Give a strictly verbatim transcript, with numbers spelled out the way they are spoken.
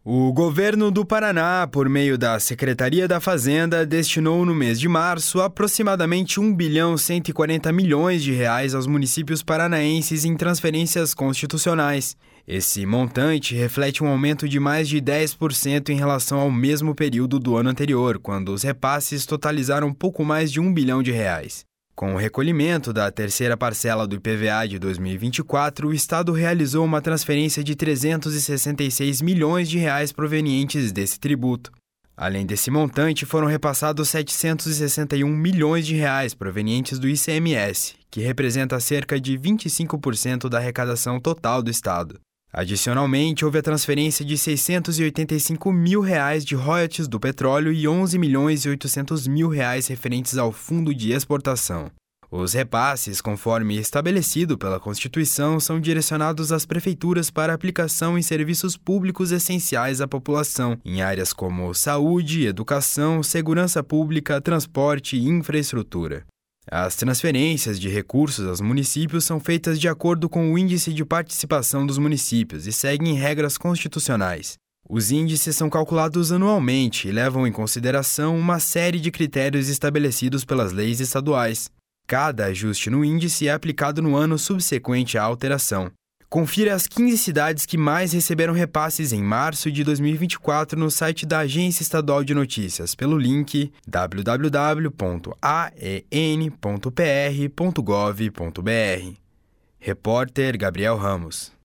O governo do Paraná, por meio da Secretaria da Fazenda, destinou no mês de março aproximadamente um bilhão cento e quarenta milhões de reais aos municípios paranaenses em transferências constitucionais. Esse montante reflete um aumento de mais de dez por cento em relação ao mesmo período do ano anterior, quando os repasses totalizaram pouco mais de um bilhão de reais. Com o recolhimento da terceira parcela do I P V A de dois mil e vinte e quatro, o Estado realizou uma transferência de trezentos e sessenta e seis milhões de reais provenientes desse tributo. Além desse montante, foram repassados setecentos e sessenta e um milhões de reais provenientes do I C M S, que representa cerca de vinte e cinco por cento da arrecadação total do Estado. Adicionalmente, houve a transferência de seiscentos e oitenta e cinco mil reais de royalties do petróleo e onze milhões e oitocentos mil reais referentes ao Fundo de Exportação. Os repasses, conforme estabelecido pela Constituição, são direcionados às prefeituras para aplicação em serviços públicos essenciais à população, em áreas como saúde, educação, segurança pública, transporte e infraestrutura. As transferências de recursos aos municípios são feitas de acordo com o Índice de Participação dos Municípios e seguem regras constitucionais. Os índices são calculados anualmente e levam em consideração uma série de critérios estabelecidos pelas leis estaduais. Cada ajuste no índice é aplicado no ano subsequente à alteração. Confira as quinze cidades que mais receberam repasses em março de dois mil e vinte e quatro no site da Agência Estadual de Notícias pelo link w w w ponto a e n ponto p r ponto gov ponto b r. Repórter Gabriel Ramos.